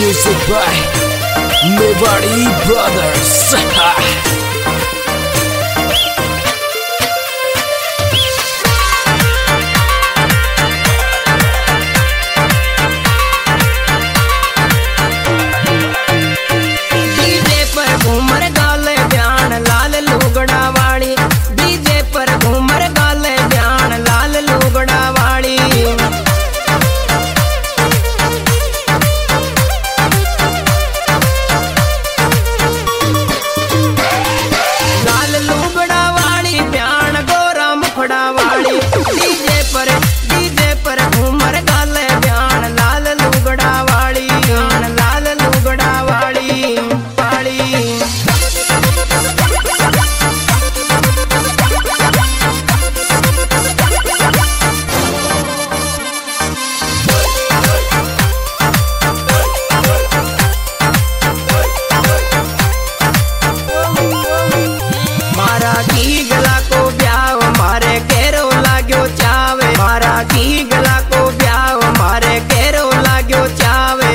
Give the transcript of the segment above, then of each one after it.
Music by Mewari Brothers. DJ पर घूमर गाले ब्यान लाल लुगड़ा वाली लाल लुगड़ा वाली वाली। मारा की गला को ब्याव मारे केरो लाग्यो चावे, मारा की गला को ब्याव मारे केरो लाग्यो चावे।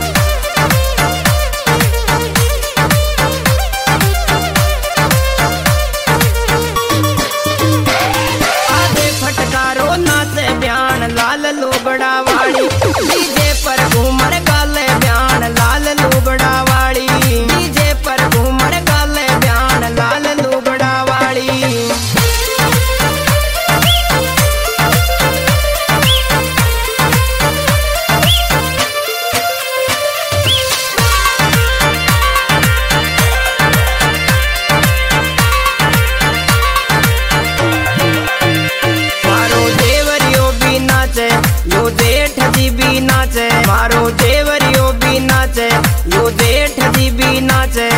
आधे फटकारो नाचे ब्यान लाल लुगड़ा वाली, डीजे पर घूमर गाले ब्यान लाल लुगड़ा वाली, डीजे पर घूमर गाले ब्यान लाल लुगड़ा वाली। यो जेठ जी भी नाचे, मारो देवरियो भी नाचे, यो जेठ जी भी नाचे।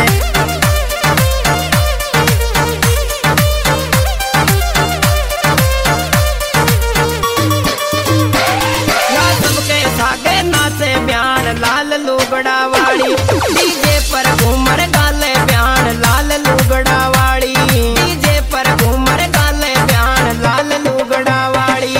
या सबके सागे नाचे ब्यान लाल लुगड़ा वाली, डीजे पर घूमर गाले ब्यान लाल लुगड़ा वाली, डीजे पर घूमर गाले ब्यान लाल लुगड़ा वाली।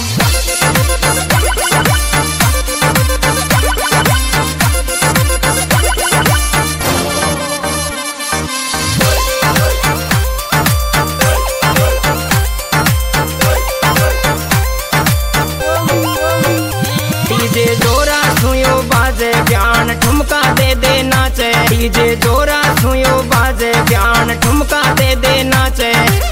डीजे जोरा सुयो बाजे ब्यान ठुमका दे दे नाचे, डीजे जोरा सुयो बाजे ब्यान ठुमका दे दे नाचे।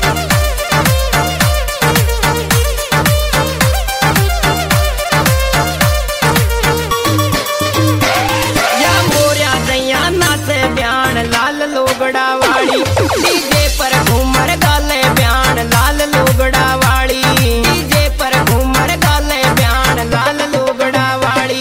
या मोरिया दैया नाचे ब्यान लाल लुगड़ा वाली, डीजे पर घूमर गाले ब्यान लाल लुगड़ा वाली, डीजे पर घूमर गाले ब्यान लाल लुगड़ा वाली।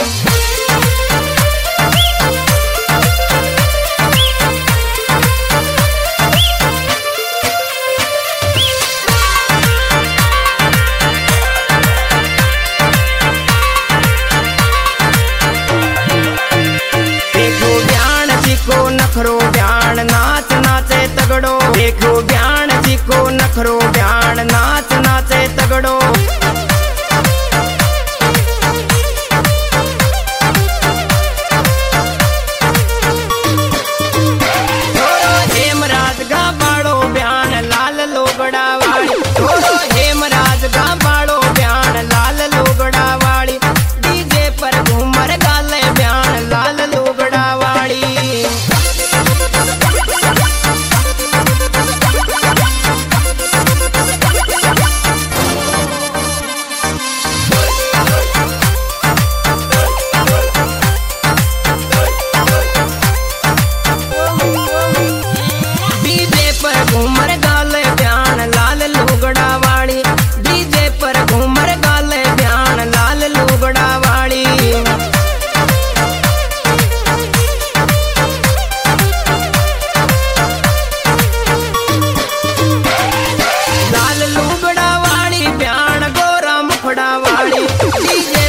देखो ब्यान जी को नखरो ब्यान नाच नाचे तगड़ो, देखो ब्यान जी को नखरो ब्यान नाच नाचे तगड़ो। छोरो हेमराज गा बाड़ो ब्यान लाल लुगड़ा वाली, छोरो हेमराज गा बाड़ो ब्यान लाल लुगड़ा वाली, डीजे पर घूमर गाले ब्यान लाल लुगड़ा वाली। डीजे पर घूमर गाले ब्यान लाल लुगड़ा वाली, डीजे पर घूमर गाले ब्यान लाल लुगड़ा वाली। लाल लुगड़ा वाली ब्यान गोरा मुखड़ा वाली, डीजे